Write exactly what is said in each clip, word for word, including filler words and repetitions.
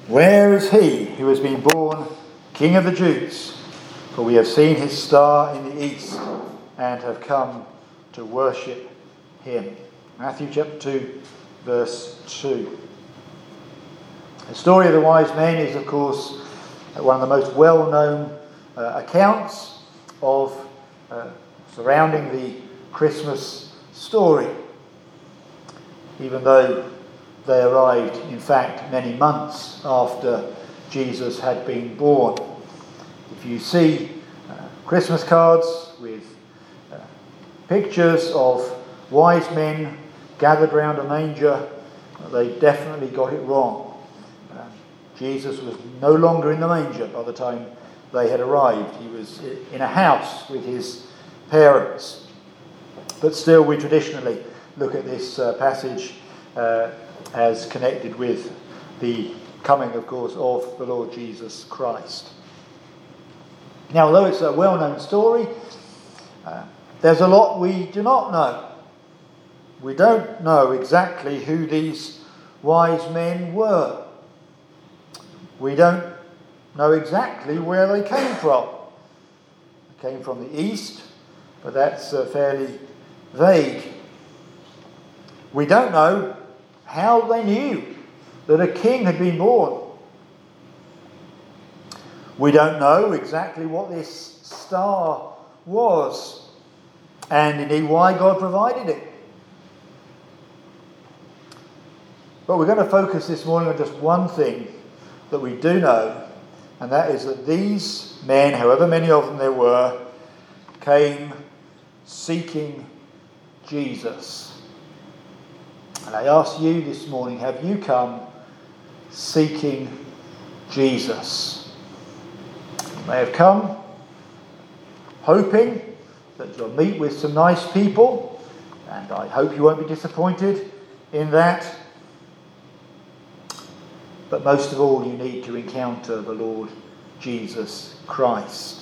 "Where is he who has been born King of the Jews? For we have seen his star in the east and have come to worship him." Matthew chapter two, verse two. The story of the wise men is, of course, one of the most well-known uh, accounts of uh, surrounding the Christmas story, even though they arrived, in fact, many months after Jesus had been born. If you see uh, Christmas cards with uh, pictures of wise men gathered round a manger, they definitely got it wrong. Uh, Jesus was no longer in the manger by the time they had arrived. He was in a house with his parents. But still, we traditionally look at this uh, passage uh, as connected with the coming, of course, of the Lord Jesus Christ. Now, although it's a well-known story, uh, there's a lot we do not know. We don't know exactly who these wise men were. We don't know exactly where they came from. They came from the east, but that's uh, fairly vague. We don't know how they knew that a king had been born. We don't know exactly what this star was, and indeed why God provided it. But we're going to focus this morning on just one thing that we do know, and that is that these men, however many of them there were, came seeking Jesus. And I ask you this morning, have you come seeking Jesus? You may have come hoping that you'll meet with some nice people, and I hope you won't be disappointed in that. But most of all, you need to encounter the Lord Jesus Christ.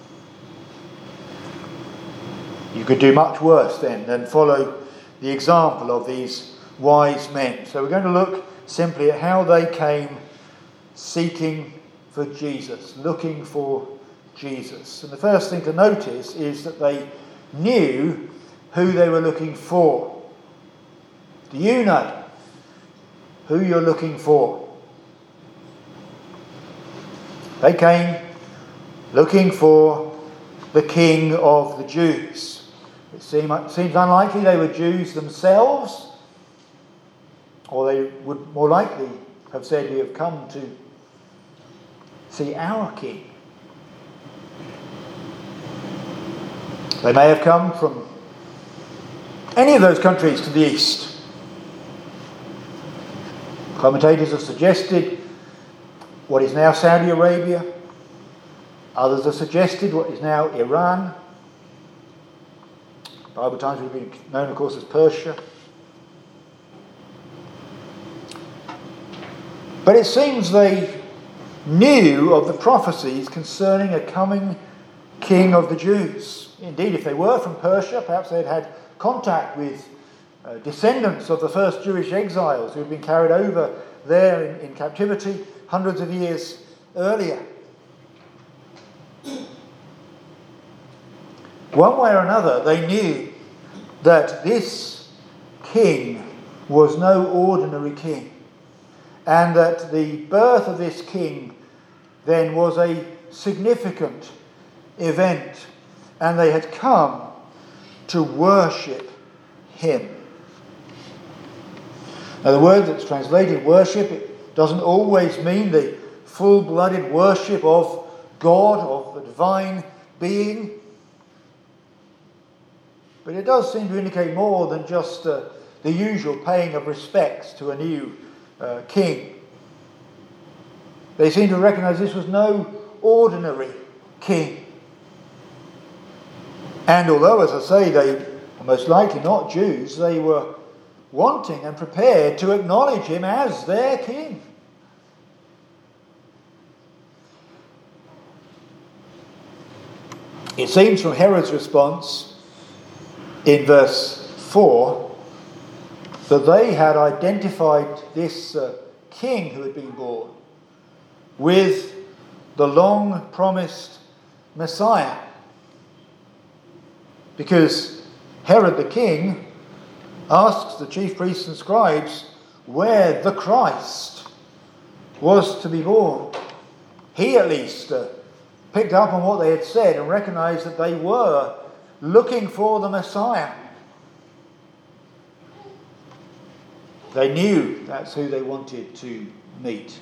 You could do much worse then than follow the example of these wise men. So we're going to look simply at how they came seeking for Jesus, looking for Jesus. And the first thing to notice is that they knew who they were looking for. Do you know who you're looking for? They came looking for the King of the Jews. It seems unlikely they were Jews themselves, or they would more likely have said, "We have come to see our King." They may have come from any of those countries to the east. Commentators have suggested what is now Saudi Arabia. Others have suggested what is now Iran. Bible times would have been known, of course, as Persia. But it seems they knew of the prophecies concerning a coming King of the Jews. Indeed, if they were from Persia, perhaps they'd had contact with uh, descendants of the first Jewish exiles who had been carried over there in, in captivity hundreds of years earlier. One way or another, they knew that this king was no ordinary king, and that the birth of this king then was a significant event, and they had come to worship him. Now, the word that's translated worship, it doesn't always mean the full-blooded worship of God, of the divine being. But it does seem to indicate more than just uh, the usual paying of respects to a new uh, king. They seem to recognize this was no ordinary king. And although, as I say, they were most likely not Jews, they were wanting and prepared to acknowledge him as their king. It seems from Herod's response in verse four that they had identified this uh, king who had been born with the long-promised Messiah. Because Herod the king asks the chief priests and scribes where the Christ was to be born. He at least uh, picked up on what they had said and recognized that they were looking for the Messiah. They knew that's who they wanted to meet.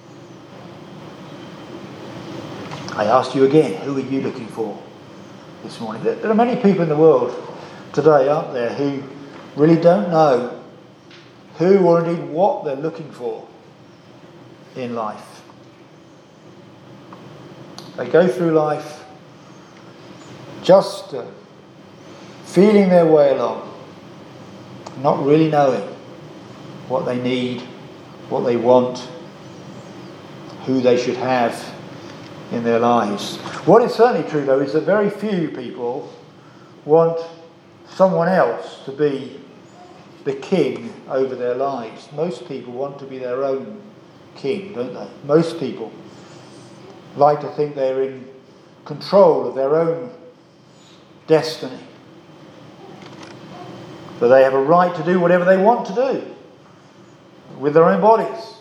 I asked you again, who are you looking for this morning? There are many people in the world today, aren't there, who really don't know who or indeed what they're looking for in life. They go through life just uh, feeling their way along, not really knowing what they need, what they want, who they should have in their lives. What is certainly true, though, is that very few people want someone else to be the king over their lives. Most people want to be their own king, don't they? Most people like to think they're in control of their own destiny. That they have a right to do whatever they want to do with their own bodies.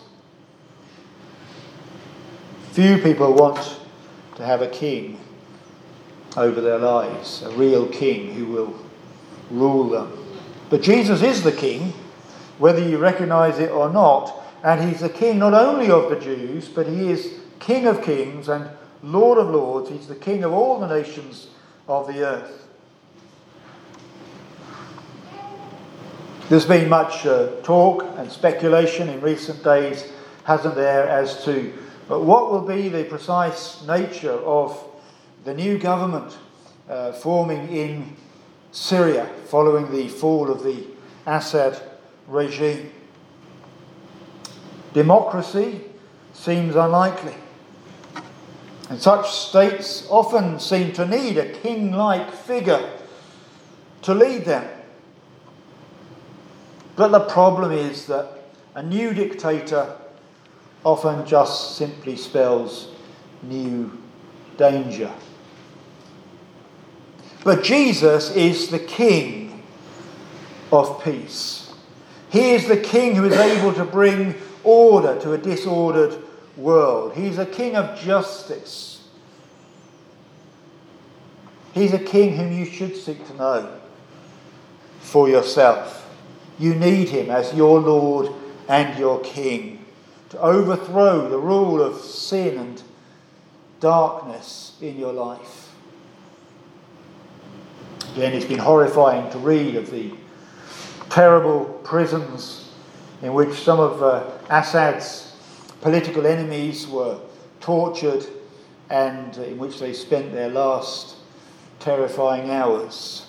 Few people want to have a king over their lives, a real king who will rule them. But Jesus is the king, whether you recognise it or not, and he's the king not only of the Jews, but he is King of kings and Lord of lords. He's the king of all the nations of the earth. There's been much uh, talk and speculation in recent days, hasn't there, as to but what will be the precise nature of the new government uh, forming in Syria following the fall of the Assad regime. Democracy seems unlikely. And such states often seem to need a king-like figure to lead them. But the problem is that a new dictator often just simply spells new danger. But Jesus is the King of peace. He is the King who is able to bring order to a disordered world. He's a King of justice. He's a King whom you should seek to know for yourself. You need him as your Lord and your King to overthrow the rule of sin and darkness in your life. Again, it's been horrifying to read of the terrible prisons in which some of uh, Assad's political enemies were tortured and in which they spent their last terrifying hours.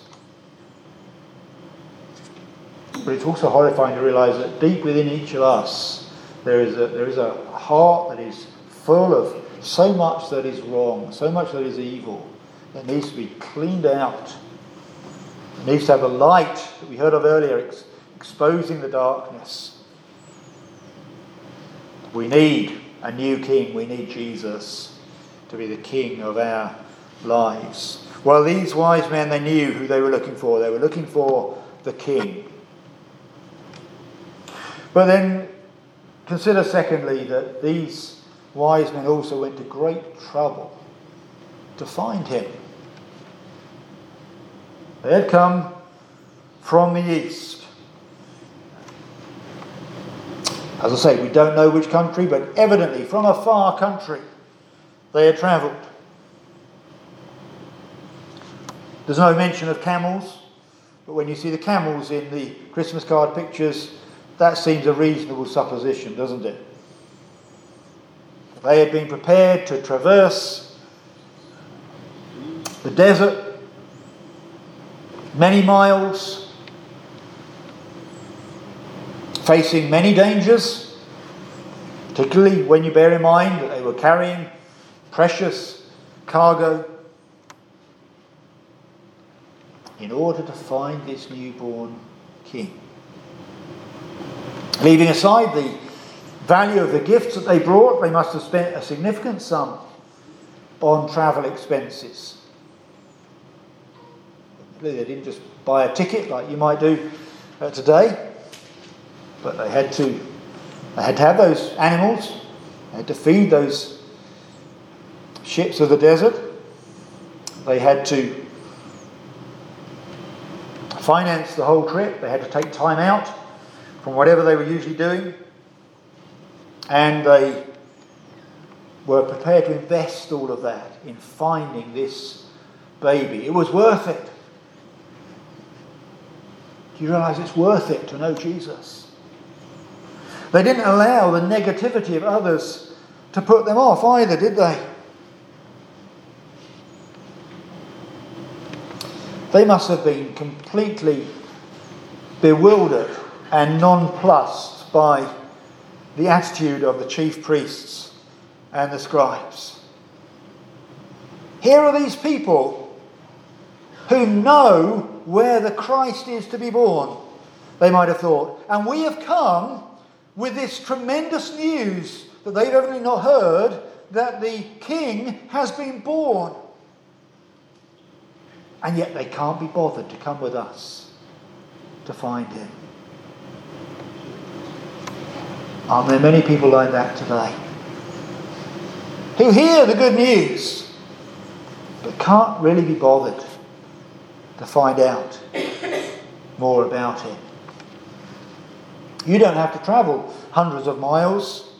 But it's also horrifying to realise that deep within each of us there is a, there is a heart that is full of so much that is wrong, so much that is evil, that needs to be cleaned out. It needs to have a light that we heard of earlier, ex- exposing the darkness. We need a new king. We need Jesus to be the king of our lives. Well, these wise men, they knew who they were looking for. They were looking for the king. But then consider secondly that these wise men also went to great trouble to find him. They had come from the east. As I say, we don't know which country, but evidently from a far country they had travelled. There's no mention of camels, but when you see the camels in the Christmas card pictures, that seems a reasonable supposition, doesn't it? They had been prepared to traverse the desert, many miles, facing many dangers, particularly when you bear in mind that they were carrying precious cargo, in order to find this newborn king. Leaving aside the value of the gifts that they brought, they must have spent a significant sum on travel expenses. They didn't just buy a ticket like you might do uh, today, but they had to they had to have those animals, they had to feed those ships of the desert, they had to finance the whole trip, they had to take time out from whatever they were usually doing, and they were prepared to invest all of that in finding this baby. It was worth it. Do you realise it's worth it to know Jesus? They didn't allow the negativity of others to put them off either, did they? They must have been completely bewildered and nonplussed by the attitude of the chief priests and the scribes. Here are these people who know where the Christ is to be born, they might have thought. And we have come with this tremendous news that they've evidently not heard, that the King has been born. And yet they can't be bothered to come with us to find him. Aren't there many people like that today? Who hear the good news, but can't really be bothered to find out more about him. You don't have to travel hundreds of miles.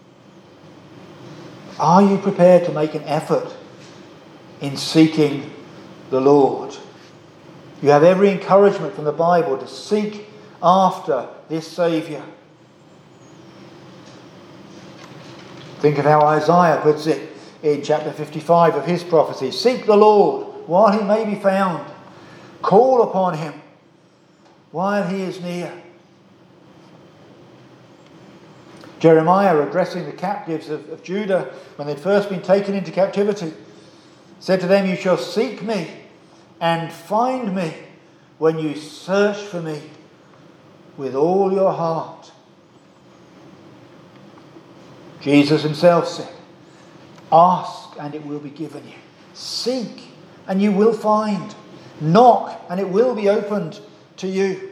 Are you prepared to make an effort in seeking the Lord? You have every encouragement from the Bible to seek after this Saviour. Think of how Isaiah puts it in chapter fifty-five of his prophecy. Seek the Lord while he may be found. Call upon him while he is near. Jeremiah, addressing the captives of, of Judah when they'd first been taken into captivity, said to them, "You shall seek me and find me when you search for me with all your heart." Jesus himself said, "Ask and it will be given you. Seek and you will find. Knock and it will be opened to you."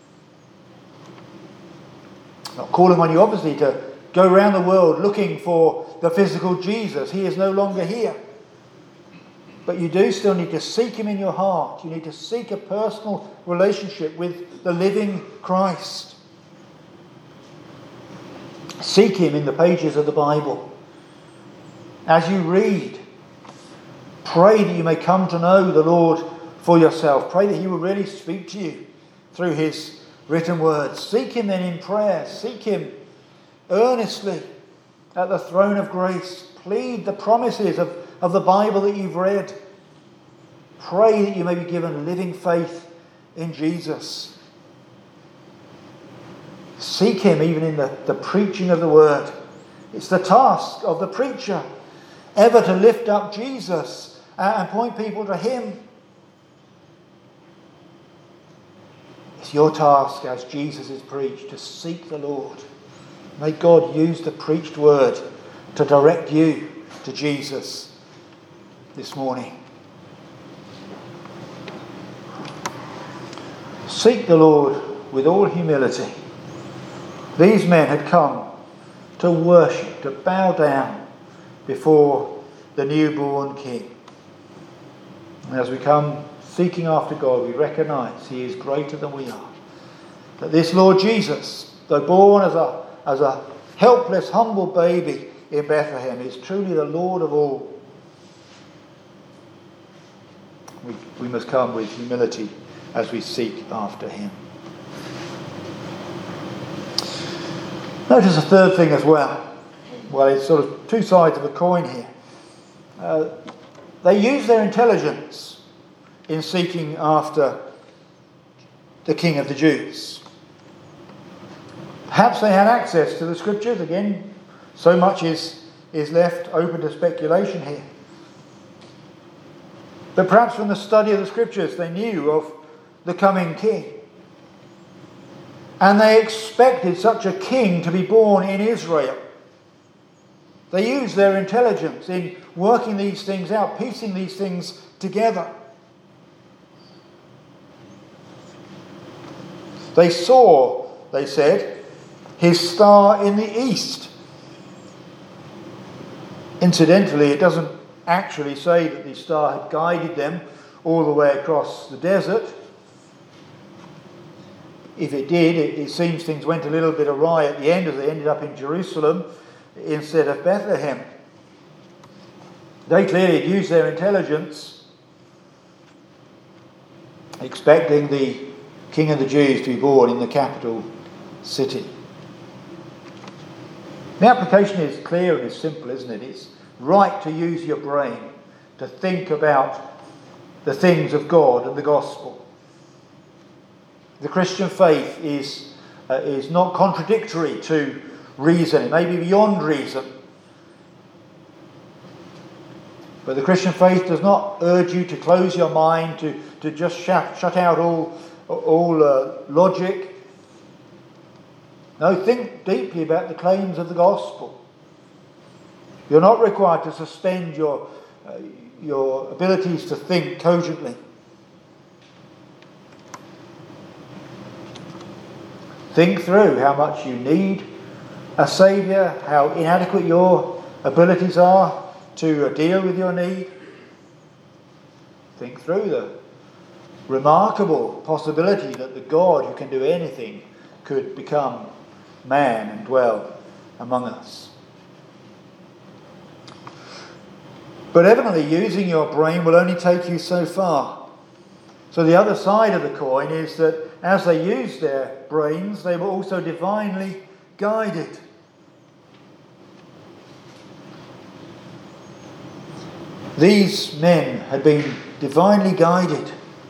Not calling on you, obviously, to go around the world looking for the physical Jesus. He is no longer here. But you do still need to seek him in your heart. You need to seek a personal relationship with the living Christ. Seek him in the pages of the Bible. As you read, pray that you may come to know the Lord for yourself. Pray that he will really speak to you through his written words. Seek him then in prayer. Seek him earnestly at the throne of grace. Plead the promises of, of the Bible that you've read. Pray that you may be given living faith in Jesus. Seek him even in the, the preaching of the word. It's the task of the preacher ever to lift up Jesus and point people to him. It's your task as Jesus is preached to seek the Lord. May God use the preached word to direct you to Jesus this morning. Seek the Lord with all humility. These men had come to worship, to bow down before the newborn King. And as we come seeking after God, we recognise he is greater than we are. That this Lord Jesus, though born as a, as a helpless, humble baby in Bethlehem, is truly the Lord of all. We, we must come with humility as we seek after him. Notice a third thing as well. Well, it's sort of two sides of a coin here. Uh, they use their intelligence in seeking after the King of the Jews. Perhaps they had access to the scriptures. Again, so much is, is left open to speculation here. But perhaps from the study of the scriptures they knew of the coming King. And they expected such a king to be born in Israel. They used their intelligence in working these things out, piecing these things together. They saw, they said, his star in the east. Incidentally, it doesn't actually say that the star had guided them all the way across the desert. If it did, it, it seems things went a little bit awry at the end as they ended up in Jerusalem instead of Bethlehem. They clearly had used their intelligence, expecting the King of the Jews to be born in the capital city. The application is clear and it's simple, isn't it? It's right to use your brain to think about the things of God and the gospel. The Christian faith is, uh, is not contradictory to reason. It may be beyond reason. But the Christian faith does not urge you to close your mind, to, to just shut, shut out all, all uh, logic. No, think deeply about the claims of the gospel. You're not required to suspend your, uh, your abilities to think cogently. Think through how much you need a saviour, how inadequate your abilities are to deal with your need. Think through the remarkable possibility that the God who can do anything could become man and dwell among us. But evidently using your brain will only take you so far. So the other side of the coin is that as they used their brains, they were also divinely guided. These men had been divinely guided.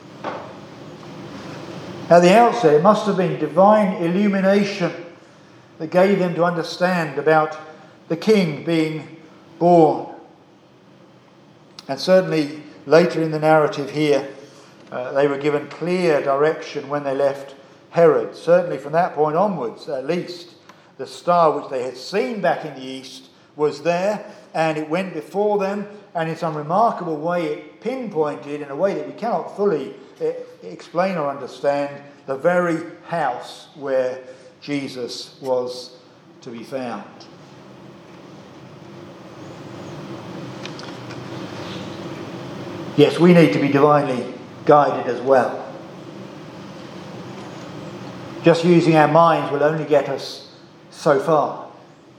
At the outset, it must have been divine illumination that gave them to understand about the king being born. And certainly later in the narrative here, uh, they were given clear direction when they left Herod. Certainly from that point onwards, at least, the star which they had seen back in the east was there, and it went before them, and in some remarkable way it pinpointed, in a way that we cannot fully uh, explain or understand, the very house where Jesus was to be found. Yes, we need to be divinely guided as well. Just using our minds will only get us so far.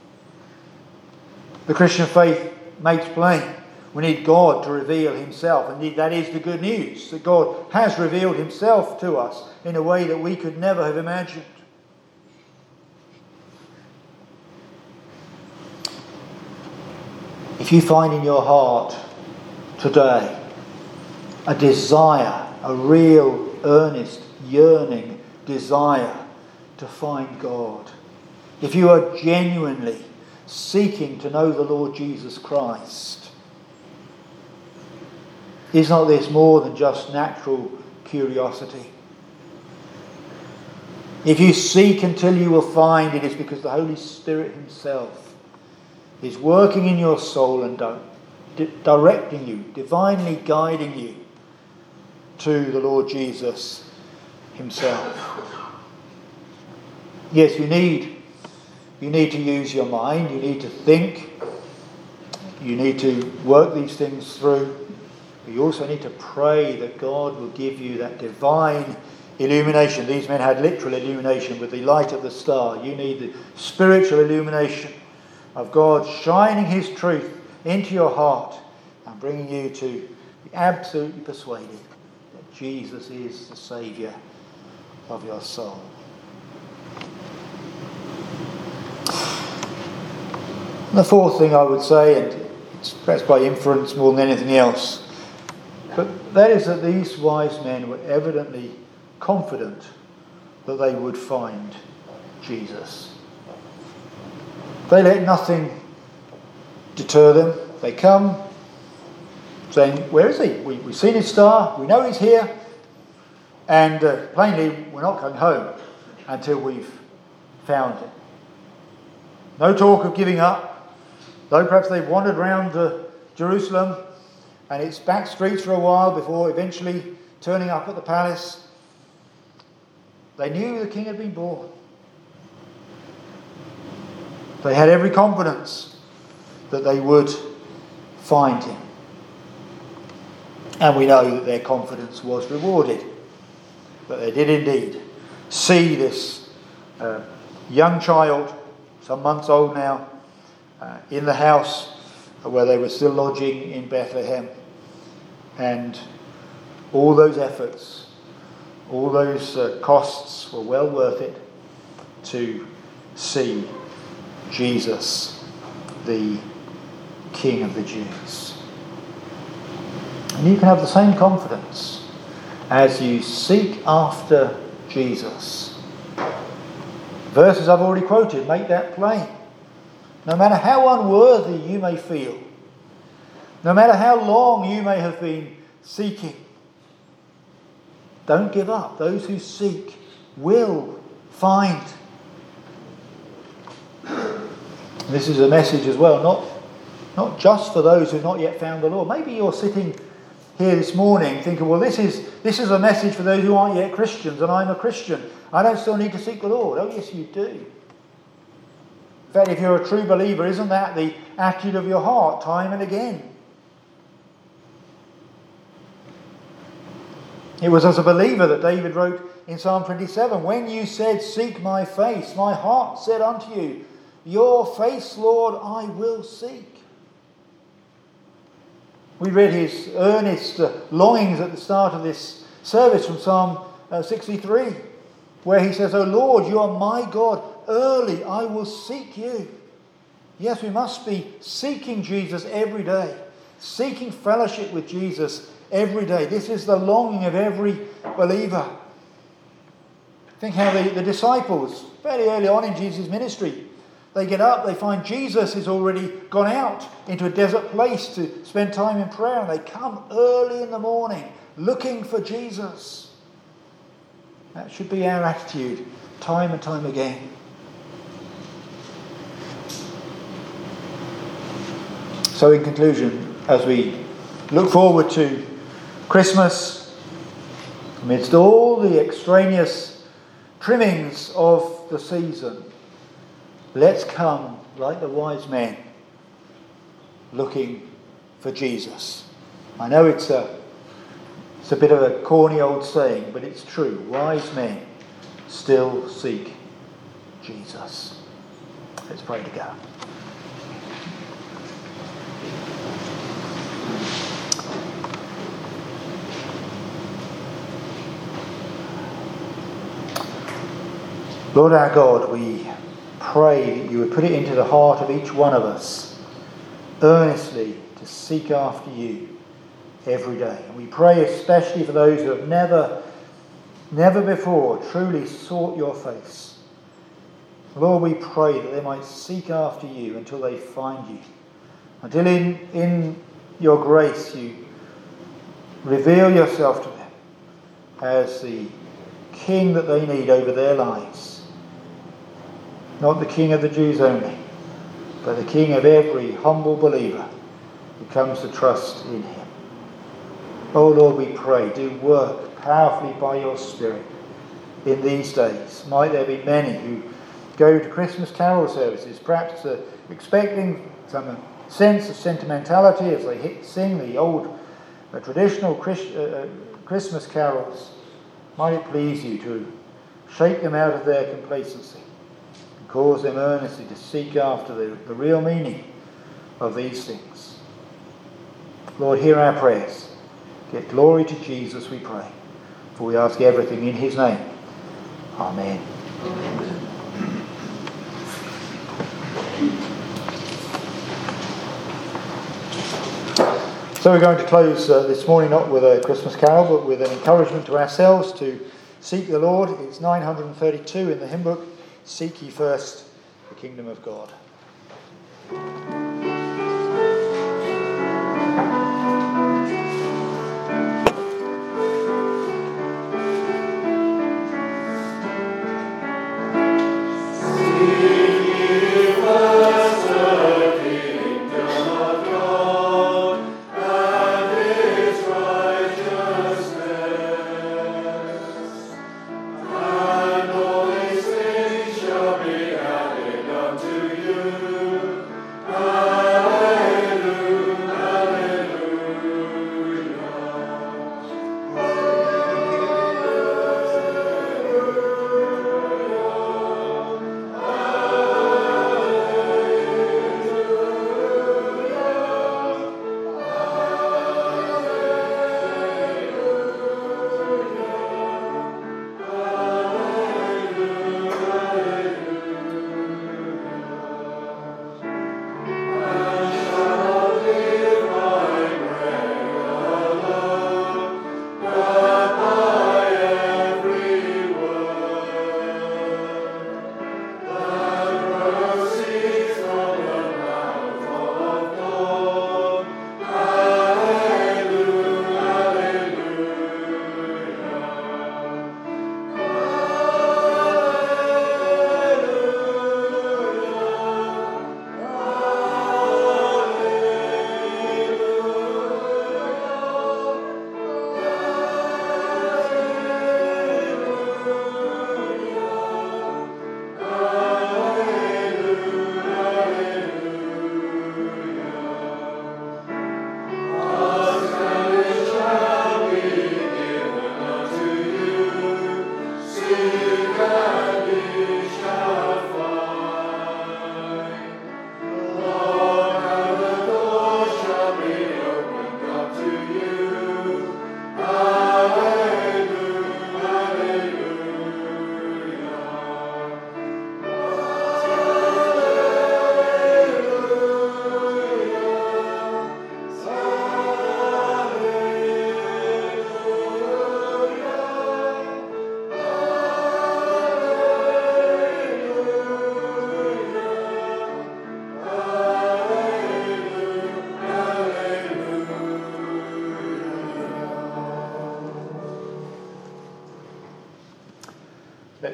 The Christian faith makes plain we need God to reveal himself. And that is the good news, that God has revealed himself to us in a way that we could never have imagined. If you find in your heart today a desire, a real, earnest, yearning desire to find God, if you are genuinely seeking to know the Lord Jesus Christ, is not this more than just natural curiosity? If you seek until you will find, it is because the Holy Spirit himself is working in your soul and di- directing you, divinely guiding you to the Lord Jesus himself. Yes, you need, you need to use your mind, you need to think, you need to work these things through. But you also need to pray that God will give you that divine illumination. These men had literal illumination with the light of the star. You need the spiritual illumination of God shining his truth into your heart and bringing you to be absolutely persuaded that Jesus is the Saviour of your soul. And the fourth thing I would say, and it's perhaps by inference more than anything else, but that is that these wise men were evidently confident that they would find Jesus. They let nothing deter them. They come saying, where is he? We, we've seen his star, we know he's here, and uh, plainly we're not going home until we've found him. No talk of giving up, though perhaps they've wandered round uh, Jerusalem and its back streets for a while before eventually turning up at the palace. They knew the king had been born. They had every confidence that they would find him. And we know that their confidence was rewarded. That they did indeed see this uh, young child, some months old now, uh, in the house where they were still lodging in Bethlehem. And all those efforts, all those uh, costs were well worth it to see Jesus, the King of the Jews. And you can have the same confidence as you seek after Jesus. Verses I've already quoted make that plain. No matter how unworthy you may feel, no matter how long you may have been seeking, don't give up. Those who seek will find. This is a message as well, not, not just for those who have not yet found the Lord. Maybe you're sitting here this morning thinking, well, this is this is a message for those who aren't yet Christians, and I'm a Christian. I don't still need to seek the Lord. Oh, yes, you do. In fact, if you're a true believer, isn't that the attitude of your heart time and again? It was as a believer that David wrote in Psalm twenty-seven, when you said, seek my face, my heart said unto you, your face, Lord, I will seek. We read his earnest uh, longings at the start of this service from Psalm uh, sixty-three, where he says, O Lord, you are my God, early I will seek you. Yes, we must be seeking Jesus every day, seeking fellowship with Jesus every day. This is the longing of every believer. Think how the, the disciples, fairly early on in Jesus' ministry, they get up, they find Jesus has already gone out into a desert place to spend time in prayer, and they come early in the morning looking for Jesus. That should be our attitude time and time again. So in conclusion, as we look forward to Christmas, amidst all the extraneous trimmings of the season, let's come like the wise men looking for Jesus. I know it's a, it's a bit of a corny old saying, but it's true. Wise men still seek Jesus. Let's pray together. Lord our God, we pray that you would put it into the heart of each one of us earnestly to seek after you every day. And we pray especially for those who have never, never before truly sought your face. Lord, we pray that they might seek after you until they find you. Until in, in your grace you reveal yourself to them as the King that they need over their lives. Not the King of the Jews only, but the King of every humble believer who comes to trust in him. Oh Lord, we pray, do work powerfully by your Spirit in these days. Might there be many who go to Christmas carol services, perhaps uh, expecting some sense of sentimentality as they hit, sing the old uh, traditional Christ, uh, uh, Christmas carols. Might it please you to shake them out of their complacency, cause them earnestly to seek after the, the real meaning of these things. Lord, hear our prayers. Get glory to Jesus, we pray. For we ask everything in his name. Amen. Amen. So we're going to close uh, this morning not with a Christmas carol, but with an encouragement to ourselves to seek the Lord. It's nine hundred thirty-two in the hymn book. Seek ye first the kingdom of God.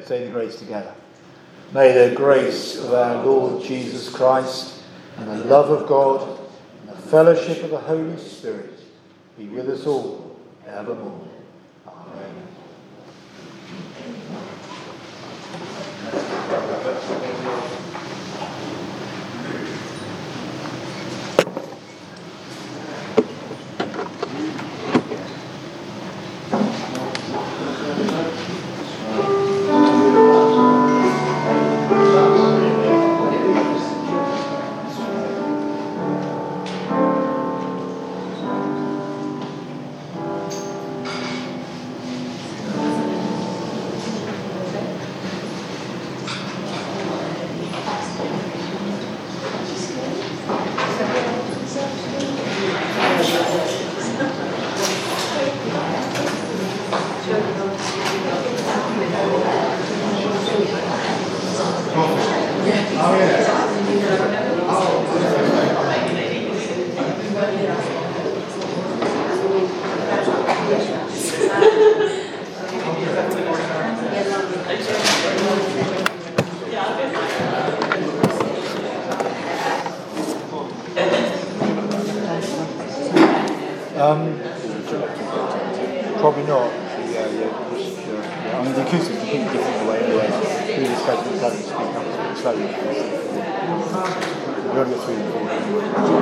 Let's say the grace together. May the grace of our Lord Jesus Christ and the love of God and the fellowship of the Holy Spirit be with us all evermore. Amen. Um, probably not. Yeah, yeah, sure. Yeah. I mean, the acoustics are completely different the way anyway. Through this president, having to speak up a bit slowly. We've got to go through the